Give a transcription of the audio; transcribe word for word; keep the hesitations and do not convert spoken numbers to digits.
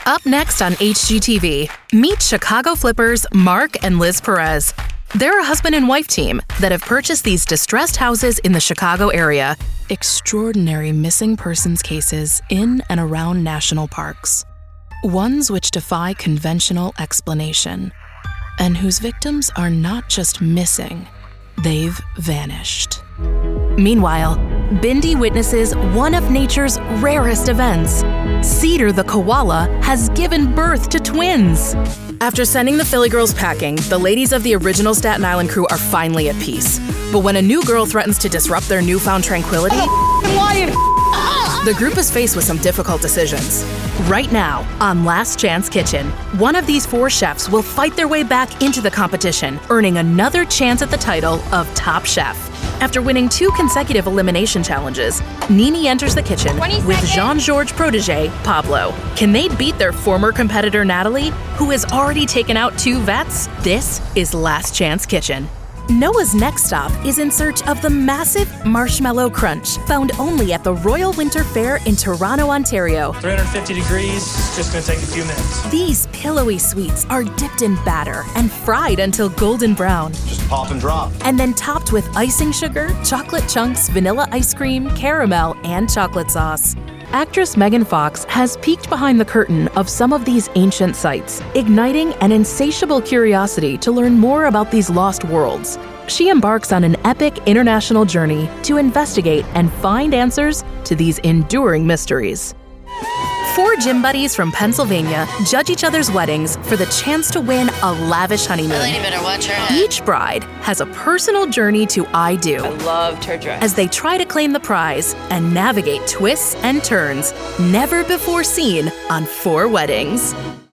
Up next on H G T V, meet Chicago flippers Mark and Liz Perez. They're a husband and wife team that have purchased these distressed houses in the Chicago area. Extraordinary missing persons cases in and around national parks. Ones which defy conventional explanation, and whose victims are not just missing, they've vanished. Meanwhile, Bindi witnesses one of nature's rarest events. Cedar the koala has given birth to twins. After sending the Philly girls packing, the ladies of the original Staten Island crew are finally at peace. But when a new girl threatens to disrupt their newfound tranquility, the group is faced with some difficult decisions. Right now, on Last Chance Kitchen, one of these four chefs will fight their way back into the competition, earning another chance at the title of Top Chef. After winning two consecutive elimination challenges, Nini enters the kitchen with Jean-Georges' protege, Pablo. Can they beat their former competitor, Natalie, who has already taken out two vets? This is Last Chance Kitchen. Noah's next stop is in search of the massive Marshmallow Crunch, found only at the Royal Winter Fair in Toronto, Ontario. three hundred fifty degrees, it's just gonna take a few minutes. These pillowy sweets are dipped in batter and fried until golden brown. Just pop and drop. And then topped with icing sugar, chocolate chunks, vanilla ice cream, caramel, and chocolate sauce. Actress Megan Fox has peeked behind the curtain of some of these ancient sites, igniting an insatiable curiosity to learn more about these lost worlds. She embarks on an epic international journey to investigate and find answers to these enduring mysteries. Four gym buddies from Pennsylvania judge each other's weddings for the chance to win a lavish honeymoon. That lady better watch her head. Each bride has a personal journey to I Do. I loved her dress. As they try to claim the prize and navigate twists and turns never before seen on Four Weddings.